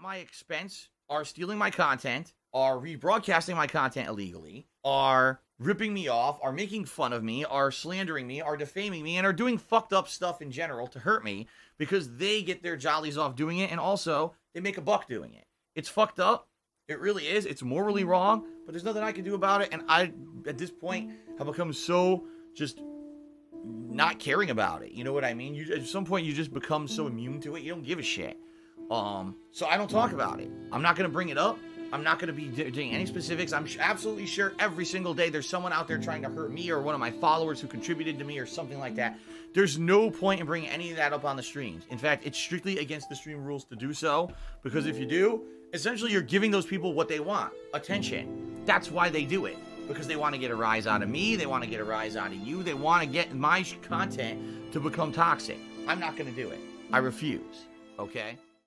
my expense are stealing my content, are rebroadcasting my content illegally, are ripping me off, are making fun of me, are slandering me, are defaming me, and are doing fucked up stuff in general to hurt me because they get their jollies off doing it, and also they make a buck doing it. It's fucked up. It really is. It's morally wrong, but there's nothing I can do about it, and I, at this point, have become so just not caring about it. You know what I mean? At some point, you just become so immune to it, you don't give a shit. So I don't talk about it. I'm not going to bring it up. I'm not going to be doing any specifics. I'm absolutely sure every single day there's someone out there trying to hurt me or one of my followers who contributed to me or something like that. There's no point in bringing any of that up on the streams. In fact, it's strictly against the stream rules to do so, because if you do, essentially you're giving those people what they want, attention. That's why they do it, because they want to get a rise out of me. They want to get a rise out of you. They want to get my content to become toxic. I'm not going to do it. I refuse, okay?